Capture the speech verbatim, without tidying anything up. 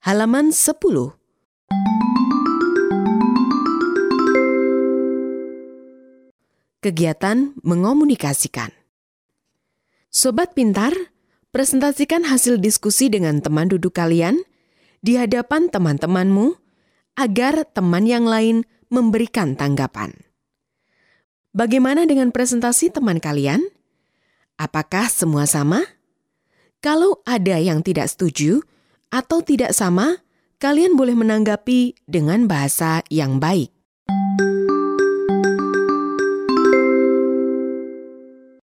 halaman sepuluh. Kegiatan mengomunikasikan. Sobat pintar, presentasikan hasil diskusi dengan teman duduk kalian di hadapan teman-temanmu agar teman yang lain memberikan tanggapan. Bagaimana dengan presentasi teman kalian? Apakah semua sama? Kalau ada yang tidak setuju atau tidak sama, kalian boleh menanggapi dengan bahasa yang baik.